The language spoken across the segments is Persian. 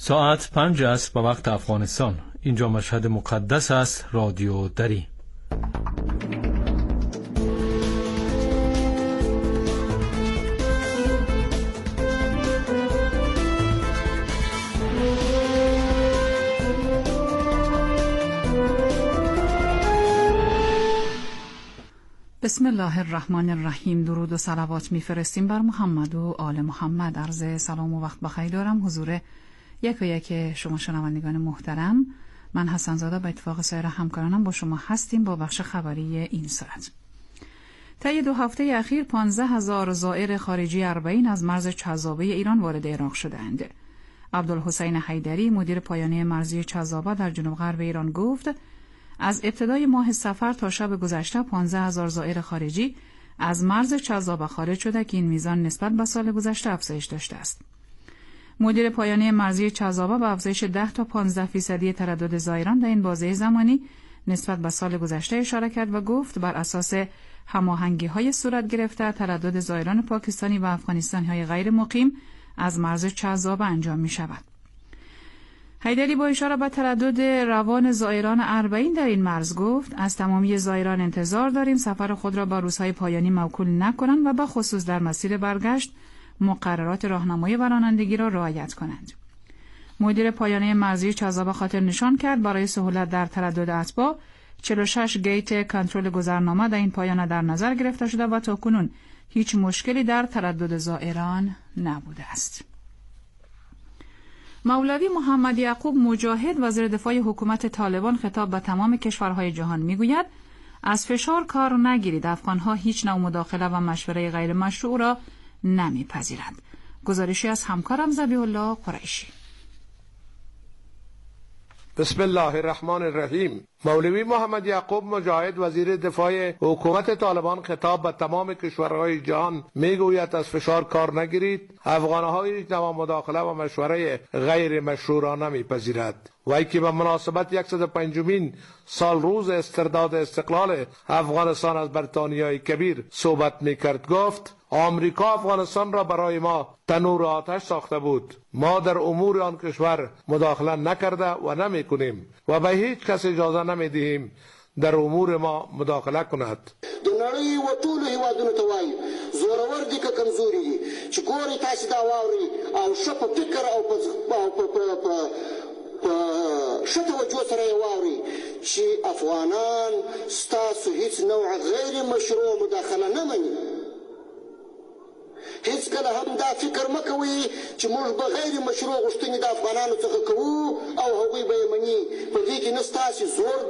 ساعت 5 است به وقت افغانستان. اینجا مشهد مقدس است، رادیو دری. بسم الله الرحمن الرحیم. درود و صلوات میفرستیم بر محمد و آل محمد. عرض سلام و وقت بخیر دارم حضور یک و یک شما شنوندگان محترم. من حسن زاده به اتفاق سایر همکارانم با شما هستیم با بخش خبری این ساعت. طی 2 هفته اخیر 15,000 زائر خارجی اربعین از مرز چذابه ایران وارد عراق شدند. عبدالحسین حیدری مدیر پایانه مرزی چذابه در جنوب غرب ایران گفت از ابتدای ماه صفر تا شب گذشته 15,000 زائر خارجی از مرز چذابه خارج شده که این میزان نسبت به سال گذشته افزایش داشته است. مدیر پایانه مرزی چذابه به افزایش 10 تا 15% تردد زائران در این بازه زمانی نسبت به سال گذشته اشاره کرد و گفت بر اساس هماهنگی‌های صورت گرفته تردد زائران پاکستانی و افغانستانی‌های غیر مقیم از مرز چذابه انجام می‌شود. حیدری با اشاره به تردد روان زائران اربعین در این مرز گفت از تمامی زائران انتظار داریم سفر خود را با روزهای پایانی موکول نکنند و به خصوص در مسیر برگشت مقررات راهنمایی و رانندگی را رعایت کنند. مدیر پایانه مرزی چذابه خاطر نشان کرد برای سهولت در تردد اتباع 46 گیت کنترل گذرنامه در این پایانه در نظر گرفته شده و تاکنون هیچ مشکلی در تردد زائران نبوده است. مولوی محمد یعقوب مجاهد وزیر دفاع حکومت طالبان خطاب به تمام کشورهای جهان میگوید از فشار کار نگیرید، افغانها هیچ نوع مداخله و مشوره غیر مشروع را نمیپذیرند. گزارشی از همکارم ذبیح الله قریشی. بسم الله الرحمن الرحیم. مولوی محمد یعقوب مجاهد وزیر دفاع حکومت طالبان خطاب به تمام کشورهای جهان میگوید از فشار کار نگیرید، افغانها هیچ نوع مداخله و مشوره غیر مشروع را نمیپذیرد. وی که به مناسبت 105مین سال روز استرداد استقلال افغانستان از بریتانیای کبیر صحبت میکرد گفت آمریکا افغانستان را برای ما تنور آتش ساخته بود. ما در امور آن کشور مداخله نکرده و نمیکنیم و به هیچ کس اجازه نمیدهیم در امور ما مداخله کند. د نړۍ و ټولو هیوادونو ته وایي زورور دي که کمزوري دي چې ګورئ تاسې دا واورئ او ښه په فکر او په ښه توجه سره یې واورئ چې افغانان ستاسو هیڅ نوع غیر مشروع مداخله نه مني. هیڅ کله هم دا فکر مه کوئ چې موږ به غیر مشروع غوښتنې د افغانانو څخه کوو او هغوی به یې مني. په دې کې نه ستاسې زور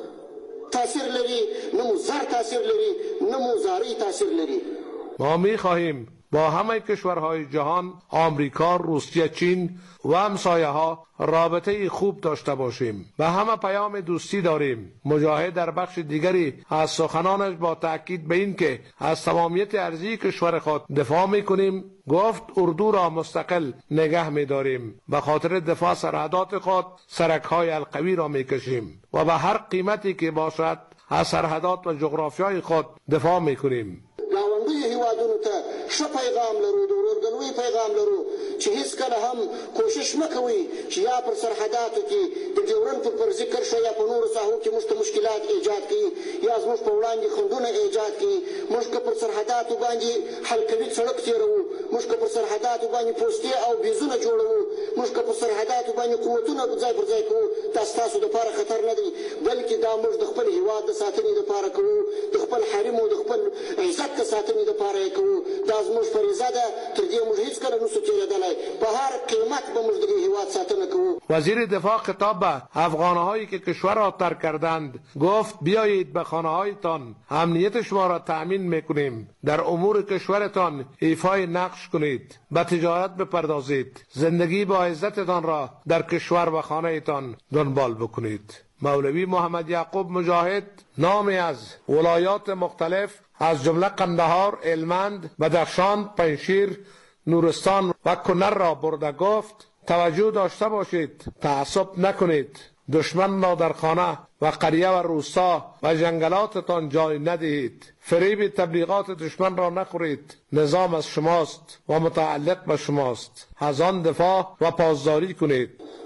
تاثیر لري، نه مو زر تاثیر لري، نه مو زاری تاثیر لري. ما می‌خواهیم با همه کشورهای جهان، آمریکا، روسیه، چین و همسایه‌ها رابطه خوب داشته باشیم و همه پیام دوستی داریم. مجاهد در بخش دیگری از سخنانش با تأکید به این که از تمامیت ارضی کشور خود دفاع می‌کنیم گفت اردو را مستقل نگه می‌داریم، به خاطر دفاع سرحدات خود سرک‌های القوی را می‌کشیم و به هر قیمتی که باشد از سرحدات و جغرافیای خود دفاع می‌کنیم. ګاونډیو هیوادونو ته ښه پیغام لرو، د ورورګلوۍ پیغام لرو چې هیڅکله هم کوشش مه کوئ چې یا پر سرحداتو کې د ډیورنډ پر فرضي کرښه یا په نورو ساحو کې موږ ته مشکلات ایجاد کړي یا زموږ په وړاندې خنډونه ایجاد کړي. موږ که پر سرحداتو باندې حلقوي سړک تېروو، موږ که پر سرحداتو باندې پوستې او بیزونه جوړوو، موږ که پر سرحداتو باندې قوتونه ځای پر ځای کوو، دا ستاسو دپاره خطر نه دی، بلکې دا موږ د خپل هیواد د ساتنې دپاره کوو، د خپل حریم او د خپل عزت د ساتنې دپاره یې کوو. دا زموږ فریضه ده، تر دې موږ هیڅکله نسو تېرېدلی. په هر قیمت به موږ د هیواد ساتنه کوو. وزیر دفاع خطاب به افغانهایی که کشور را ترک کردند گفت بیایید به خانه‌هایتان، امنیت شما را تأمین میکنیم، در امور کشورتان ایفای نقش کنید، به تجارت بپردازید، زندگی با عزتتان را در کشور و خانه‌تان دنبال بکنید. مولوی محمد یعقوب مجاهد نامی از ولایات مختلف از جمله قندهار، هلمند، بدخشان، پنجشیر، نورستان و کنر را برده گفت توجه داشته باشید، تعصب نکنید، دشمن را در خانه و قریه و روستا و جنگلاتتان جای ندهید، فریب تبلیغات دشمن را نخورید، نظام از شماست و متعلق به شماست، از آن دفاع و پاسداری کنید.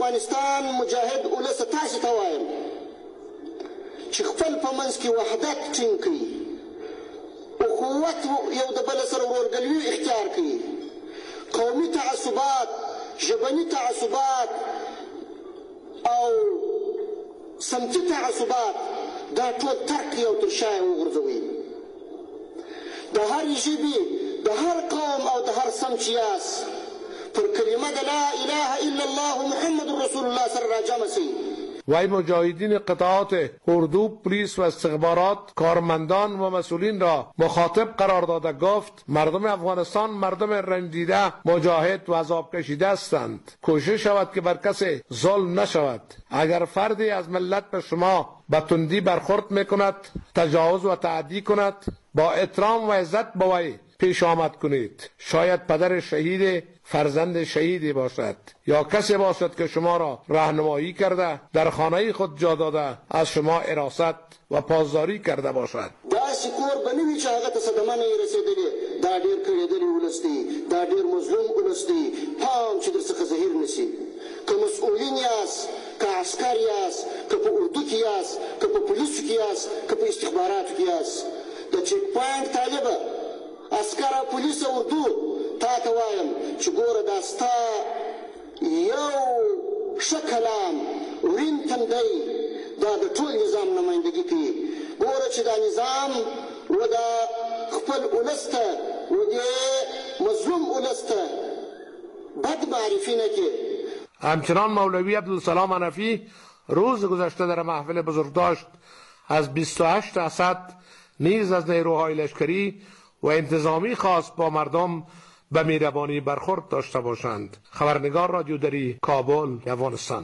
افغانستان مجاهد ولس تاسې ته وایم چې خپل په منځ کې وحدت ټینګ کړي، اخوت یو د بل سره ورورګلوي اختیار کړي، قومي تعصبات، ژبني تعصبات او سمتي تعصبات دا ټول ترک کړي او تر شا یې وغورځوئ. د هرې ژبې، د هر قوم او د هر سم چې یاست پر کلمه د لا اله الا الله محمد رسول الله سره راجمع شئ. وای مجاهدین قطاعات اردو، پلیس و استخبارات، کارمندان و مسئولین را مخاطب قرار داده گفت مردم افغانستان مردم رنجیده، مجاهد و عذاب کشیده هستند. کوشش شود که بر کسی ظلم نشود. اگر فردی از ملت به شما به تندی برخورد میکند، تجاوز و تعدی کند، با احترام و عزت با وی پیش آمد کنید. شاید پدر شهید، فرزند شهیدی باشد یا کسی باشد که شما را راهنمایی کرده، در خانه خود جا داده، از شما حراست و پاسداری کرده باشد. داسې کور به نه وي چې هغه ته صدمه نه وي رسېدلې. دا ډېر کړېدلي ولس دی، دا ډېر مظلوم ولس دی. پام چې در څخه زهیر نه شي. که مسؤولین یاست، که عسکر یاست، که په اردو کې یاست، که په پولیسو کې یاست، که په استخباراتو کې یاست، د چیک پاینټ طالبه عسکر او پولیس او اردو تا ته وایم چې ګوره دا ستا یو ښه کلام ورین تندی دا د ټول نظام نمایندګي کوي. ګوره چې دا نظام و دا خپل ولس ته و دې مظلوم ولس ته بد معرفي نه کړي. همچنان مولوی عبدالسلام حنفی روز گذشته در محفل بزرگداشت از 28 اسد نیز از نیروهای لشکری و انتظامی خواست با مردم به مهربانی برخورد داشته باشند. خبرنگار رادیو دری، کابل، افغانستان.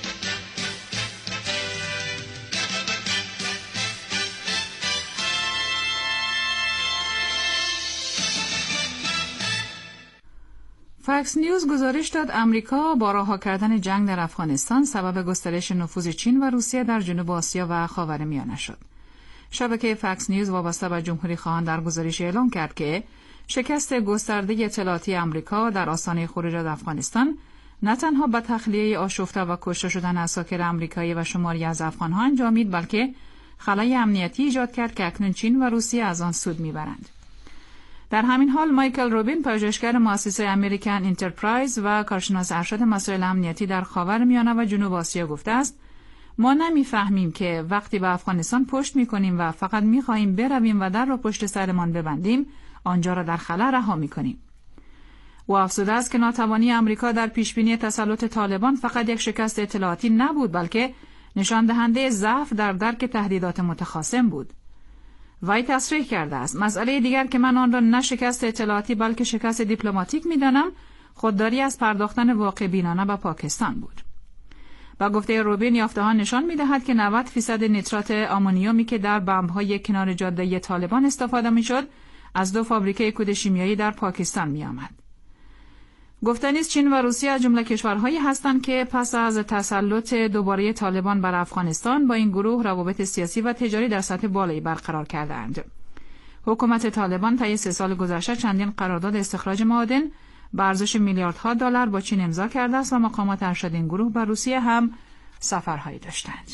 فاکس نیوز گزارش داد امریکا با رها کردن جنگ در افغانستان سبب گسترش نفوذ چین و روسیه در جنوب آسیا و خاورمیانه شد. شبکه فاکس نیوز وابسته به جمهوری خواهان در گزارش اعلام کرد که شکست گسترده اطلاعاتی امریکا در آستانه خروج از افغانستان نه تنها به تخلیه آشفته و کشته شدن عساکر آمریکایی و شماری از افغانها انجامید، بلکه خلای امنیتی ایجاد کرد که اکنون چین و روسیه از آن سود میبرند. در همین حال مایکل روبین، پژوهشگر مؤسسه امریکن انترپرایز و کارشناس ارشد مسائل امنیتی در خاورمیانه و جنوب آسیا گفته است: ما نمیفهمیم که وقتی به افغانستان پشت میکنیم و فقط میخواهیم برویم و در را پشت سرمان ببندیم، آنجا را در خلا رها میکنیم. و افزوده است که ناتوانی امریکا در پیشبینی تسلط طالبان فقط یک شکست اطلاعاتی نبود، بلکه نشان دهنده ضعف در درک تهدیدات متخاصم بود. وی تصریح کرده است: مسئله دیگر که من آن را نه شکست اطلاعاتی بلکه شکست دیپلماتیک می‌دانم، خودداری از پرداختن واقع بینانه به پاکستان بود. با گفته روبین، یافته‌ها نشان می‌دهد که 90% نیترات آمونیومی که در بمب‌های کنار جاده طالبان استفاده می‌شد، از 2 فابریکه کود شیمیایی در پاکستان می‌آمد. گفته نیست چین و روسیه از جمله کشورهایی هستند که پس از تسلط دوباره طالبان بر افغانستان با این گروه روابط سیاسی و تجاری در سطح بالایی برقرار کردند. حکومت طالبان طی 3 سال گذشته چندین قرارداد استخراج معادن به ارزش میلیاردها دلار با چین امضا کرده است و مقامات ارشد این گروه به روسیه هم سفرهایی داشتند.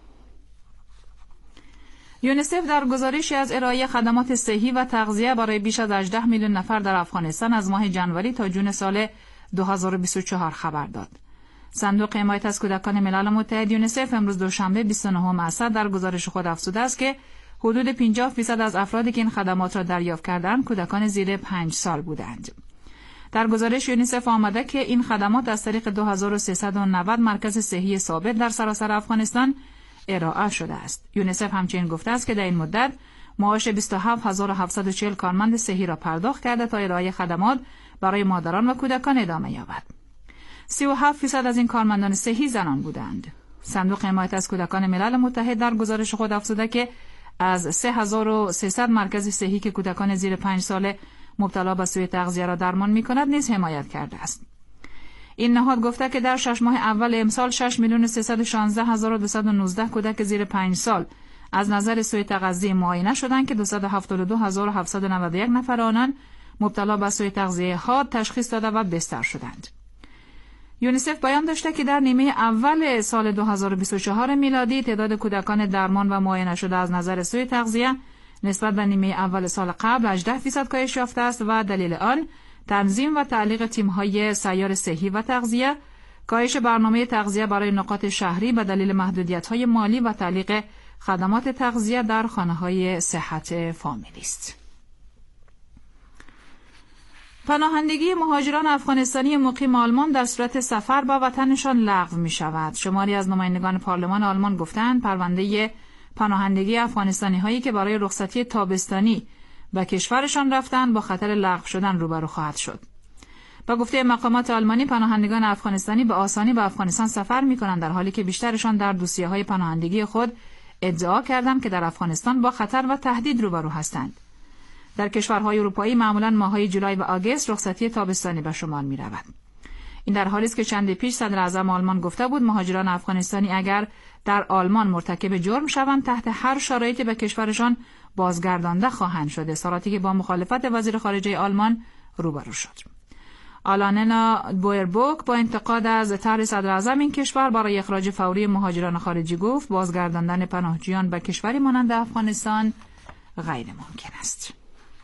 یونیسف در گزارشی از ارائه خدمات صحی و تغذیه برای بیش از 18 میلیون نفر در افغانستان از ماه جنوری تا جون سال 2024 خبر داد. صندوق حمایت از کودکان ملل متحد یونیسف امروز دوشنبه 29 اسد در گزارش خود افزوده است که حدود 50% از افرادی که این خدمات را دریافت کردند کودکان زیر 5 سال بودند. در گزارش یونیسف آمده که این خدمات از طریق 2390 مرکز صحی ثابت در سراسر افغانستان ارائه شده است. یونیسف همچنین گفته است که در این مدت معاش 27740 کارمند صحی را پرداخت کرده تا ارائه خدمات برای مادران و کودکان ادامه یابد. 37% از این کارمندان صحی زنان بودند. صندوق حمایت از کودکان ملل متحد در گزارش خود افزوده که از 3300 مرکز صحی که کودکان زیر 5 ساله مبتلا به سوء تغذیه را درمان می‌کند نیز حمایت کرده است. این نهاد گفته که در 6 ماه اول امسال 6,316,219 کودک زیر 5 سال از نظر سوء تغذیه معاینه شدند که 272,791 نفر آنان مبتلا به سوء تغذیه حاد تشخیص داده و بستر شدند. یونیسف بیان داشته که در نیمه اول سال 2024 میلادی تعداد کودکان درمان و معاینه شده از نظر سوء تغذیه نسبت به نیمه اول سال قبل 18% کاهش یافته است و دلیل آن تنظیم و تعلیق تیم‌های سیار صحی و تغذیه، کاهش برنامه تغذیه برای نقاط شهری به دلیل محدودیت‌های مالی و تعلیق خدمات تغذیه در خانه‌های صحت فامیلی است. پناهندگی مهاجران افغانستانی مقیم آلمان در صورت سفر به وطنشان لغو می شود. شماری از نمایندگان پارلمان آلمان گفتند پرونده پناهندگی افغانستانی هایی که برای رخصتی تابستانی به کشورشان رفتند با خطر لغو شدن روبرو خواهد شد. با گفته مقامات آلمانی پناهندگان افغانستانی به آسانی به افغانستان سفر می کنند، در حالی که بیشترشان در دوسیه های پناهندگی خود ادعا کردند که در افغانستان با خطر و تهدید روبرو هستند. در کشورهای اروپایی معمولاً ماه‌های جولای و آگوست رخصتی تابستانی به شمار می‌رود. این در حالی است که چندی پیش صدر اعظم آلمان گفته بود مهاجران افغانستانی اگر در آلمان مرتکب جرم شوند تحت هر شرایطی به کشورشان بازگردانده خواهند شد، اظهاراتی که با مخالفت وزیر خارجه آلمان روبرو شد. آلاننا بویربوک با انتقاد از طرح صدر اعظم این کشور برای اخراج فوری مهاجران خارجی گفت بازگرداندن پناهجویان به کشوری مانند افغانستان غیر ممکن است.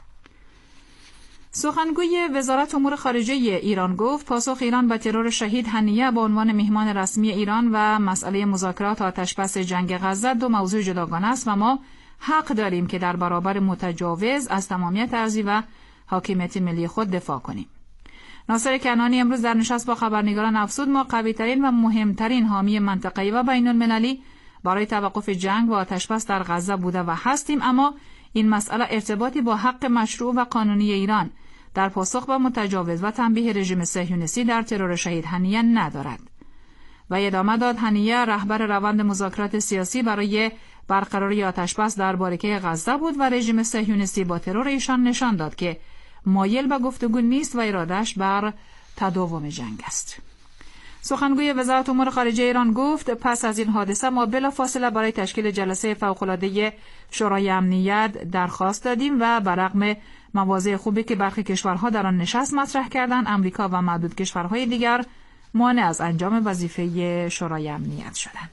سخنگوی وزارت امور خارجه ایران گفت پاسخ ایران به ترور شهید هنیه به عنوان مهمان رسمی ایران و مسئله مذاکرات آتشبس جنگ غزه دو موضوع جداگانه است و ما حق داریم که در برابر متجاوز از تمامیت ارضی و حاکمیت ملی خود دفاع کنیم. ناصر کنعانی امروز در نشست با خبرنگاران افزود ما قوی‌ترین و مهمترین حامی منطقه‌ای و بین‌المللی برای توقف جنگ و آتشبس در غزه بوده و هستیم، اما این مسئله ارتباطی با حق مشروع و قانونی ایران در پاسخ به متجاوز و تنبیه رژیم صهیونیستی در ترور شهید هنیه ندارد. و ادامه داد هنیه رهبر روند مذاکرات سیاسی برای برقراری آتشبس در باریکه غزه بود و رژیم صهیونیستی با ترور ایشان نشان داد که مایل به گفتگو نیست و ارادهش بر تداوم جنگ است. سخنگوی وزارت امور خارجه ایران گفت پس از این حادثه ما بلافاصله برای تشکیل جلسه فوق‌العاده شورای امنیت درخواست دادیم و برغم مواضع خوبی که برخی کشورها در آن نشست مطرح کردند، امریکا و معدود کشورهای دیگر مانع از انجام وظیفه شورای امنیت شدند.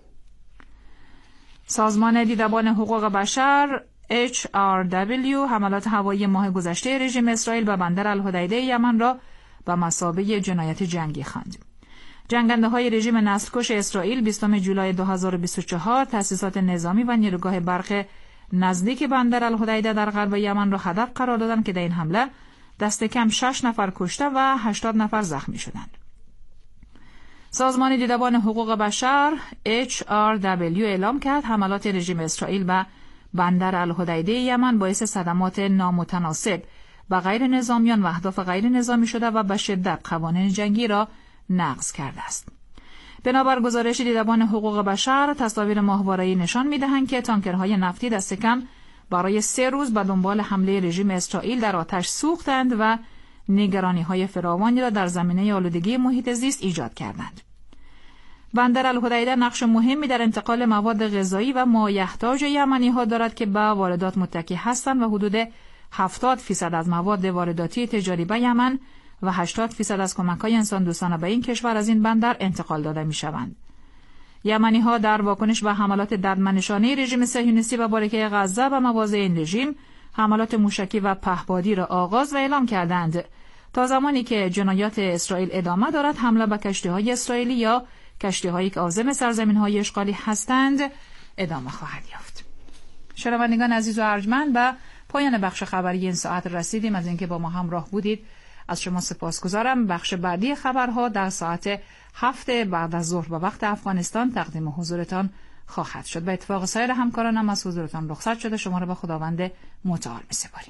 سازمان دیدبان حقوق بشر HRW حملات هوایی ماه گذشته رژیم اسرائیل به بندر الحدیده یمن را به مثابه جنایت جنگی خواند. جنگنده‌های رژیم نسل‌کش اسرائیل 20 جولای 2024 تأسیسات نظامی و نیروگاه برق نزدیک بندر الحدیده در غرب یمن را هدف قرار دادند که در این حمله دست کم 6 نفر کشته و 80 نفر زخمی شدند. سازمان دیدبان حقوق بشر HRW اعلام کرد حملات رژیم اسرائیل به بندر الحدیده یمن باعث صدمات نامتناسب و غیر نظامیان و اهداف غیر نظامی شده و به شدت قوانین جنگی را نقض کرده است. بنابر گزارش دیدبان حقوق بشر، تصاویر ماهواره‌ای نشان می‌دهند که تانکرهای نفتی دست کم برای 3 روز به دنبال حمله رژیم اسرائیل در آتش سوختند و نگرانی‌های فراوانی را در زمینه آلودگی محیط زیست ایجاد کردند. بندر الحدیده نقش مهمی در انتقال مواد غذایی و مایحتاج یمنی‌ها دارد که به واردات متکی هستند و حدود 70% از مواد وارداتی تجاری به یمن و 80% از کمک‌های انسان‌دوستانه به این کشور از این بندر انتقال داده می‌شوند. یمنی‌ها در واکنش به حملات ددمنشانه رژیم صهیونیستی و باریکه غزه و مواضع این رژیم حملات موشکی و پهپادی را آغاز و اعلام کردند. تا زمانی که جنایات اسرائیل ادامه دارد، حمله به کشتی‌های اسرائیلی یا کشتی‌هایی که عازم سرزمین‌های اشغالی هستند ادامه خواهد یافت. شنوندگان عزیز و ارجمند، به پایان بخش خبری این ساعت رسیدیم. از اینکه با ما همراه بودید از شما سپاسگزارم. بخش بعدی خبرها در ساعت 7 بعد از ظهر به وقت افغانستان تقدیم حضورتان خواهد شد. به اتفاق سایر همکارانم از حضورتان رخصت شده. شما را به خداوند متعال می‌سپاریم.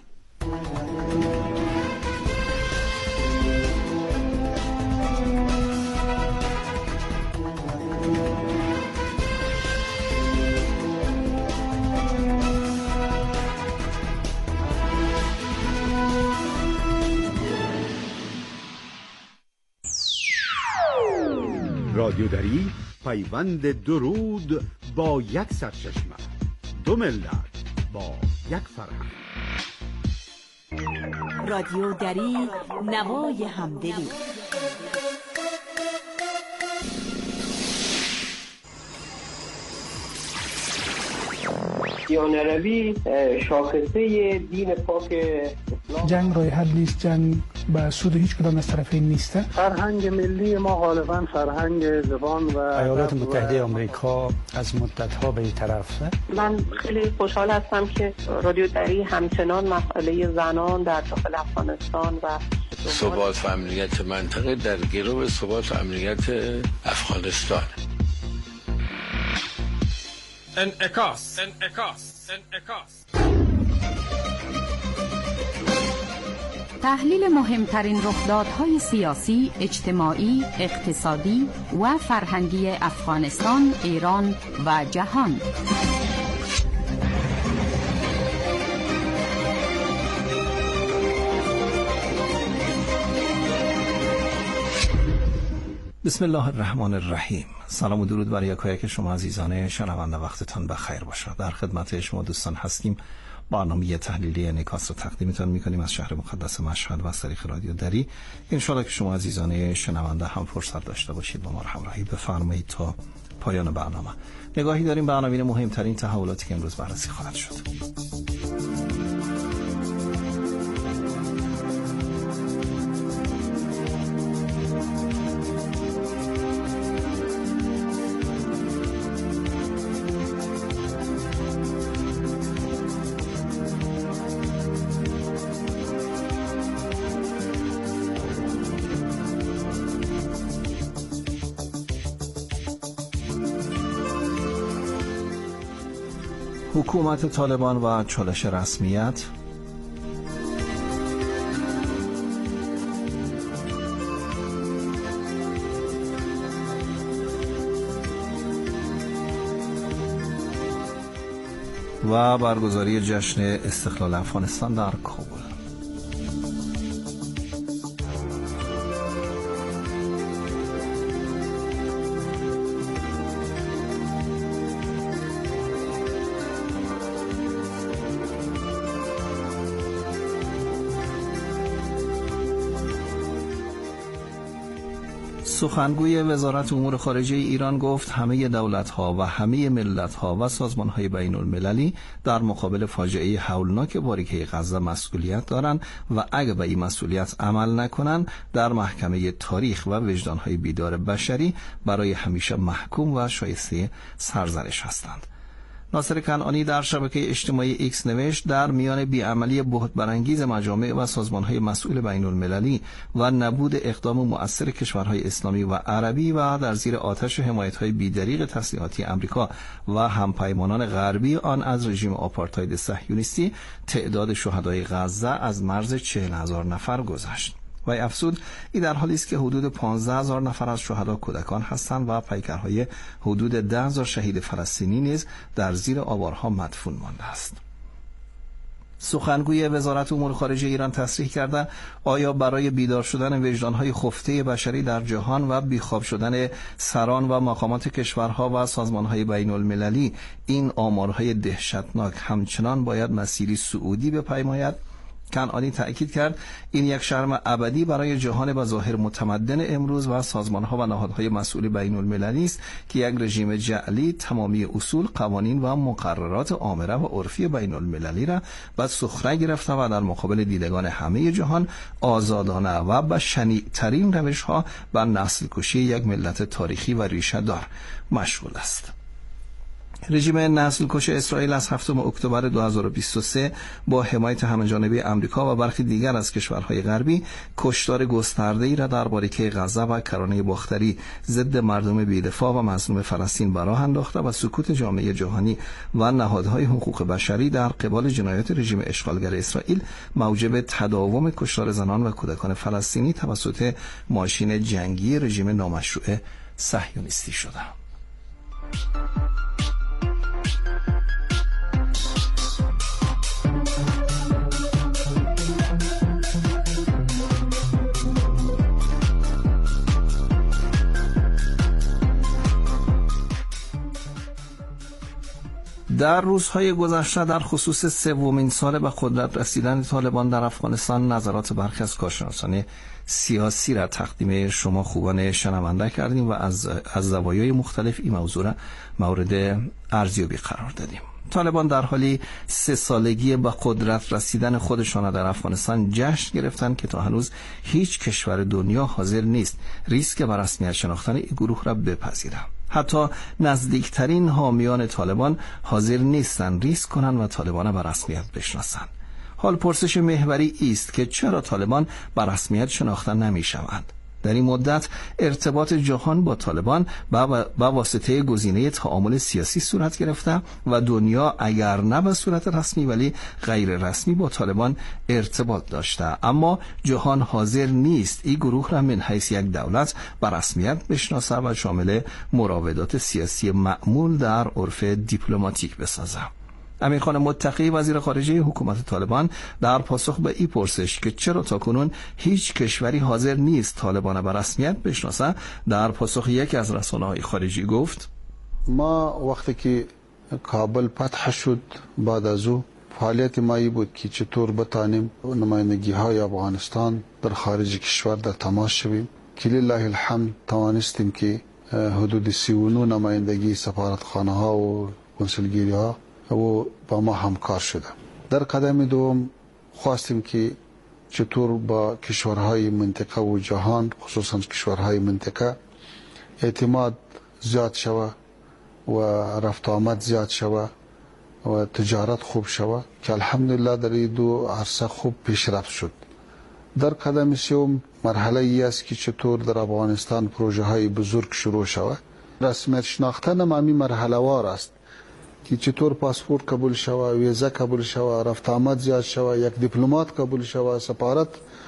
رادیودری پیوند درود با یک سرچشمه، دو ملت با یک فرهنگ. رادیودری نوای همدلی. جهان عربی شاخصه دین پاک اسلام. جنگ راه حل نیست، جنگ به سود هیچ کدام از طرفین نیست. فرهنگ ملی ما غالبا فرهنگ زبان و ایالات متحده آمریکا از مدت‌ها به این طرفه. من خیلی خوشحال هستم که رادیو دری همچنان مسئله زنان در داخل افغانستان و ثبات و امنیت منطقه در گرو ثبات و امنیت افغانستان. انعکاس. تحلیل مهمترین رخدادهای سیاسی، اجتماعی، اقتصادی و فرهنگی افغانستان، ایران و جهان. بسم الله الرحمن الرحیم. سلام و درود بر یکایک شما عزیزان شنونده، وقتتان بخیر باشد. در خدمت شما دوستان هستیم. برنامه تحلیلی انعکاس رو تقدیمتان میکنیم از شهر مقدس مشهد و از طریق رادیو دری. انشاءالله که شما عزیزان شنونده هم فرصت داشته باشید با ما همراهی بفرمایید تا پایان برنامه. نگاهی داریم به عناوین مهمترین تحولاتی که امروز بررسی خواهد شد. حکومت طالبان و چالش رسمیت، و برگزاری جشن استقلال افغانستان در کابل. سخنگوی وزارت امور خارجه ایران گفت همه دولت‌ها و همه ملت‌ها و سازمان‌های بین‌المللی در مقابل فاجعه هولناک باریکه غزه مسئولیت دارند و اگر به این مسئولیت عمل نکنند در محکمه تاریخ و وجدان‌های بیدار بشری برای همیشه محکوم و شایسته سرزنش هستند. ناصر کنعانی در شبکه اجتماعی ایکس نوشت در میان بیعملی بهت برانگیز مجامع و سازمان‌های مسئول بین‌المللی و نبود اقدام مؤثر کشورهای اسلامی و عربی و در زیر آتش حمایت‌های بی‌دریغ تسلیحاتی آمریکا و همپیمانان غربی آن از رژیم آپارتاید صهیونیستی، تعداد شهدای غزه از مرز 40,000 نفر گذشت. و افزود این در حالی است که حدود 15,000 نفر از شهدا کودکان هستند و پیکرهای حدود 10,000 شهید فلسطینی نیز در زیر آوارها مدفون مانده است. سخنگوی وزارت امور خارجه ایران تصریح کرده آیا برای بیدار شدن وجدان‌های خفته بشری در جهان و بیخواب شدن سران و مقامات کشورها و سازمان‌های بین‌المللی این آمارهای دهشتناک همچنان باید مسیری صعودی بپیماید؟ کنعانی تأکید کرد این یک شرم ابدی برای جهان بظاهر متمدن امروز و سازمان‌ها و نهادهای مسئول بین‌المللی است که یک رژیم جعلی تمامی اصول، قوانین و مقررات آمره و عرفی بین‌المللی را به سخره گرفته و در مقابل دیدگان همه جهان آزادانه و به شنیع‌ترین روش‌ها بر نسل کشی یک ملت تاریخی و ریشه دار مشغول است. رژیم نسل کش اسرائیل از 7 اکتبر 2023 با حمایت همه‌جانبه آمریکا و برخی دیگر از کشورهای غربی کشتار گسترده‌ای را در باریکه غزه و کرانه باختری ضد مردم بی‌دفاع و مظلوم فلسطین به راه انداخته و سکوت جامعه جهانی و نهادهای حقوق بشری در قبال جنایات رژیم اشغالگر اسرائیل موجب تداوم کشتار زنان و کودکان فلسطینی توسط ماشین جنگی رژیم نامشروع صهیونیستی شده. در روزهای گذشته در خصوص سومین سال به قدرت رسیدن طالبان در افغانستان نظرات برخی از کارشناسان سیاسی را تقدیم شما خوبان شنونده کردیم و از زوایای مختلف این موضوع را مورد ارزیابی قرار دادیم. طالبان در حالی 3 سالگی به قدرت رسیدن خودشان در افغانستان جشن گرفتند که تا هنوز هیچ کشور دنیا حاضر نیست ریسک به رسمیت شناختن این گروه را بپذیرد. حتی نزدیکترین حامیان طالبان حاضر نیستند ریسک کنند و طالبان به رسمیت بشناسند. حال پرسش محوری است که چرا طالبان به رسمیت شناخته نمی‌شوند؟ در این مدت ارتباط جهان با طالبان با واسطه گزینه تعامل سیاسی صورت گرفته و دنیا اگر نه به صورت رسمی ولی غیر رسمی با طالبان ارتباط داشته، اما جهان حاضر نیست این گروه را من حیث یک دولت به رسمیت بشناسه و شامل مراودات سیاسی معمول در عرف دیپلماتیک بسازه. امیرخان متقی وزیر خارجه حکومت طالبان در پاسخ به این پرسش که چرا تاکنون هیچ کشوری حاضر نیست طالبان به رسمیت بشناسه، در پاسخ یکی از رسانه‌های خارجی گفت: ما وقتی که کابل فتح شد بعد از او فعالیت ما بود که چطور بتانیم نمایندگی های افغانستان در خارج کشور در تماس شویم که لله الحمد توانستیم که حدود 39 نمایندگی سفارتخانه ها و کنسولگری ها و با ما همکار شده. در قدم دوم خواستیم که چطور با کشورهای منطقه و جهان خصوصا کشورهای منطقه اعتماد زیاد شوه و رفت آمد زیاد شوه و تجارت خوب شوه که الحمدلله در این دو عرصه خوب پیشرفت شد. در قدم سوم مرحله ای است که چطور در افغانستان پروژه های بزرگ شروع شوه. رسمیت شناختن هم مرحله وار است که چطور پاسپورت قبول شوه، ویزا قبول شوه، رفت آمد زیاد شوه، یک دیپلمات قبول شوه، سفارت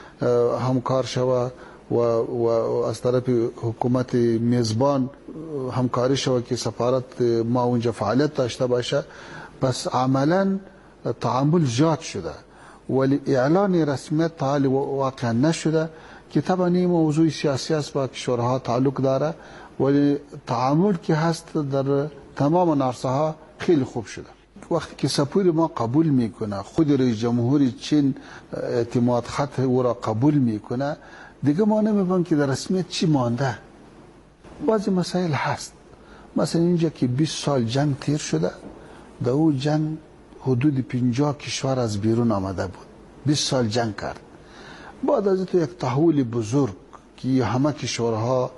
همکار شوه و از طرف حکومت میزبان همکاری شوه که سفارت ما اونجا فعالیت داشته باشه. پس عملا تعامل زیاد شده ولی اعلان رسمیت تعالی واقعا نشده که طبعا این موضوع سیاسی است با کشورها تعلق داره ولی تعامل که هست در تمام عرصه ها خیلی خوب شده. وقتی که سفیر ما قبول میکنه، خود رئیس جمهور چین اعتماد خط او را قبول میکنه، دیگه ما نمیفهمیم که در رسمیت چی مانده. بعضی مسائل هست، مثلا اینجا که 20 سال جنگ تیر شده، در او جنگ حدود 50 کشور از بیرون آمده بود، 20 سال جنگ کرد. بعد از تو یک تحول بزرگ که همه کشورها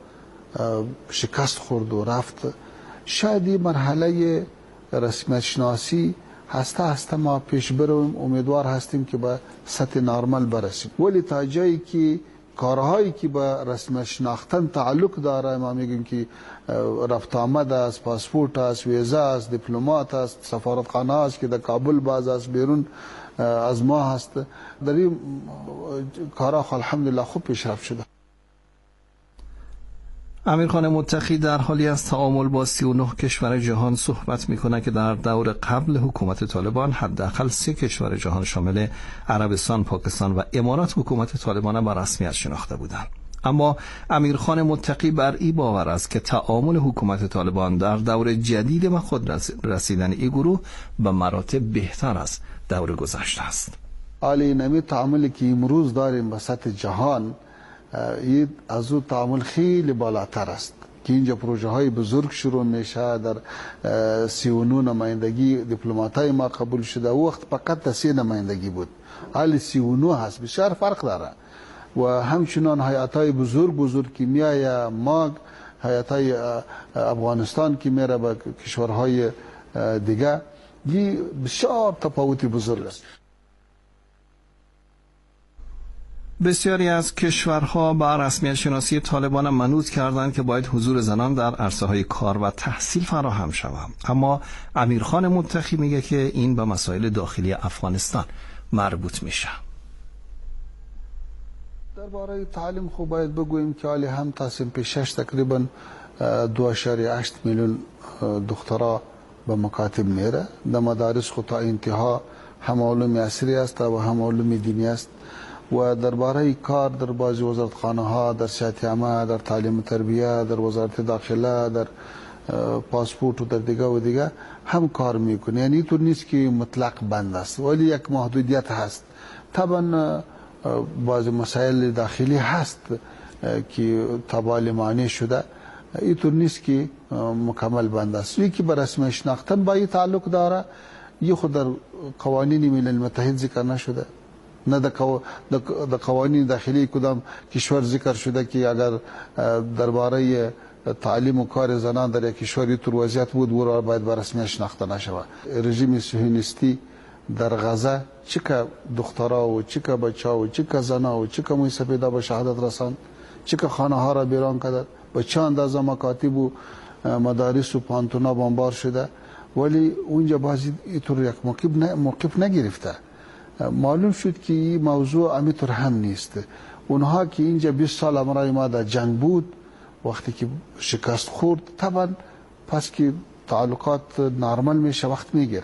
شکست خورد و رفت. شاید این مرحله رسمیت شناسی هسته ما پیش برویم، امیدوار هستیم که به سطح نرمال برسیم. ولی تا جایی که کارهایی که به رسمیت شناختن تعلق داره، ما میگیم که رفت آمد است، پاسپورت است، ویزا است، دیپلمات است، سفارتخانه است که در کابل باز است، بیرون از ما هست، در این کارها الحمدلله خوب پیشرفت شده. امیرخان متقی در حالی از تعامل با 39 کشور جهان صحبت میکنه که در دور قبل حکومت طالبان حداقل 3 کشور جهان شامل عربستان، پاکستان و امارات حکومت طالبان به رسمیت شناخته بودند. اما امیرخان متقی بر این باور است که تعامل حکومت طالبان در دور جدید به خود رسیدن این گروه به مراتب بهتر از دور گذشته است. عالی نمی تعاملی که امروز داریم به سطح جهان این از او تعامل خیلی بالاتر است که اینجا پروژه های بزرگ شروع میشه. در 39 نمایندگی دیپلماتای ما قبول شده، وقت فقط 3 نمایندگی بود، حالی 39 هست، بسیار فرق داره. و همچنان هیئت‌های بزرگ که میایه ماگ، هیئت‌های افغانستان که میره به کشورهای دیگه، این بسیار تفاوتی بزرگ است. بسیاری از کشورها با رسمیت شناسی طالبان منوط کردند که باید حضور زنان در عرصه‌های کار و تحصیل فراهم شود، اما امیرخان متقی میگه که این به مسائل داخلی افغانستان مربوط میشه. درباره تعلیم خوب باید بگوییم که حالی هم تصمیم پیشش تقریبا 2.8 میلیون دخترها به مکاتب میره. در مدارس خود تا انتها هم علوم عصری است و هم علوم دینی است. و درباره کار در بعضی وزارتخانه ها، در صحت عامه، در تعلیم و تربیه، در وزارت داخله، در پاسپورت و در دیگه هم کار میکنه. یعنی تو نیست که مطلق بند است ولی یک محدودیت هست. طبعا بعضی مسائل داخلی هست که تبال معنی شده اینطور نیست که مکمل بند است. یکی به رسمی شناختن با این تعلق داره، یه خود در قوانین ملل متحد ذکر نشده، نه در قوانین داخلی کدام کشور ذکر شده که اگر درباره تعلیم و کار زنان در یک کشوری طور وضعیت بود و باید به رسمی شناخته نشود. رژیم صهیونیستی در غزه چه که دخترها و چه که بچه‌ها و چه که زنها و چه که موی سپیدا به شهادت رساند، چه که خانه ها را ویران کرد، به چه اندازه مکاتب و مدارس و پانتونا بمبار شده، ولی اونجا بازی اینطور یک موقف نگرفته. معلوم شد که این موضوع همینطور هم نیست. اونها که اینجا 20 سال امرای ما در جنگ بود، وقتی که شکست خورد طبعا پس که تعلقات نرمال میشه وقت میگیره.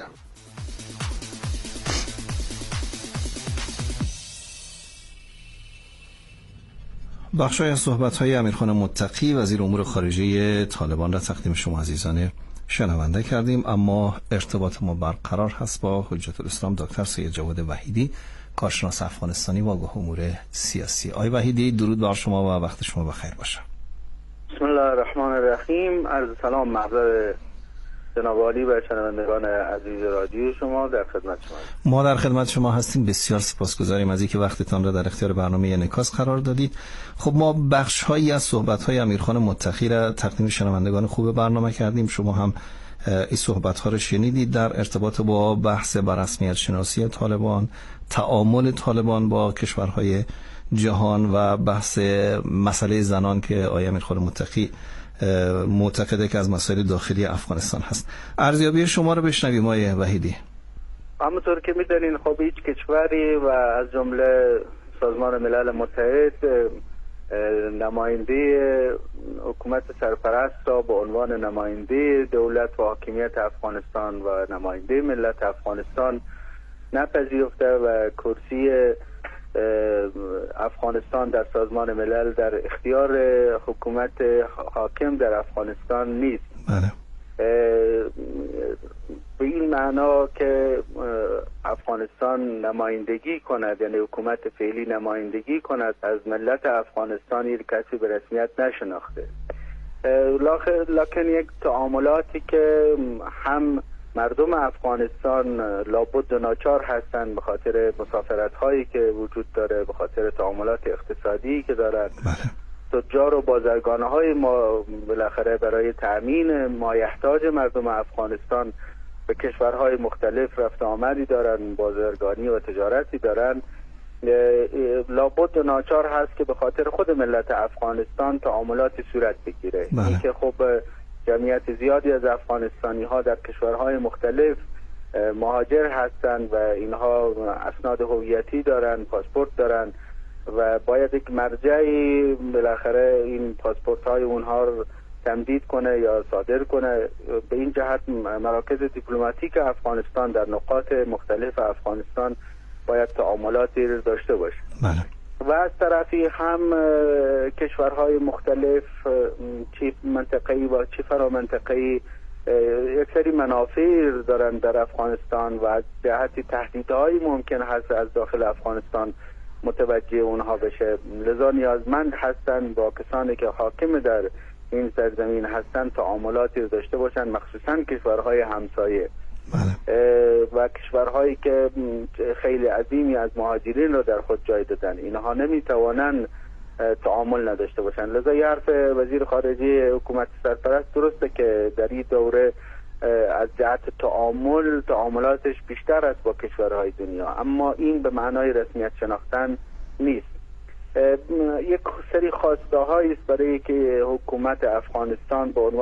بخشی از صحبت‌های امیرخان متقی وزیر امور خارجه طالبان را تقدیم شما عزیزان شنونده کردیم. اما ارتباط ما برقرار هست با حجت الاسلام دکتر سید جواد وحیدی، کارشناس افغانستانی و آگاه امور سیاسی. آقای وحیدی، درود بر شما و وقت شما بخیر باشه. بسم الله الرحمن الرحیم. عرض سلام محضر جناب عالی و شنوندگان عزیز رادیو شما، در خدمت شما. ما در خدمت شما هستیم. بسیار سپاسگزاریم از اینکه وقتتان را در اختیار برنامه انعکاس قرار دادید. خب ما بخش‌هایی از صحبت‌های امیرخان متقی را تقدیم شنوندگان خوب برنامه کردیم. شما هم این صحبت‌ها را شنیدید در ارتباط با بحث بر رسمیت شناسی طالبان، تعامل طالبان با کشورهای جهان و بحث مسئله زنان که آقای امیرخان متقی معتقده که از مسائل داخلی افغانستان هست. ارزیابی شما رو بشنویم آقای وحیدی. همونطور که می‌دونین خب هیچ کشوری و از جمله سازمان ملل متحد نماینده حکومت سرپرست را به عنوان نماینده دولت و حاکمیت افغانستان و نماینده ملت افغانستان نپذیرفته و کرسی افغانستان در سازمان ملل در اختیار حکومت حاکم در افغانستان نیست. بله. به این معنا که افغانستان نمایندگی کند، یعنی حکومت فعلی نمایندگی کند از ملت افغانستان، یک کسی به رسمیت نشناخته. لکن یک تعاملاتی که هم مردم افغانستان لابد ناچار هستند به خاطر مسافرت هایی که وجود داره، به خاطر تعاملات اقتصادی که دارند، تجار و بازرگانه های ما بالاخره برای تأمین مایحتاج مردم افغانستان به کشورهای مختلف رفت آمدی دارن، بازرگانی و تجارتی دارن، لابد ناچار هست که به خاطر خود ملت افغانستان تعاملاتی صورت بگیره. این که خب جمعیت زیادی از افغانستانی ها در کشورهای مختلف مهاجر هستند و اینها اسناد هویتی دارن، پاسپورت دارن و باید یک مرجعی بالاخره این پاسپورت های اونها رو تمدید کنه یا صادر کنه. به این جهت مراکز دیپلماتیک افغانستان در نقاط مختلف افغانستان باید تعاملاتی داشته باشه. و از طرفی هم کشورهای مختلف چه منطقه‌ای و چه فرامنطقه‌ای یک سری منافع دارن در افغانستان و از جهت تهدیدهایی ممکن هست از داخل افغانستان متوجه اونها بشه. لذا نیازمند هستن با کسانی که حاکم در این سرزمین هستن تعاملاتی داشته باشن، مخصوصا کشورهای همسایه و کشورهایی که خیلی عظیمی از مهاجرین رو در خود جای دادن. اینها نمیتوانن تعامل نداشته باشن. لذا یه حرف وزیر خارجه حکومت سرپرست درسته که در این دوره از جهت تعاملاتش بیشتر است با کشورهای دنیا، اما این به معنای رسمیت شناختن نیست. یک سری خواسته هایی است برای که حکومت افغانستان به عنوان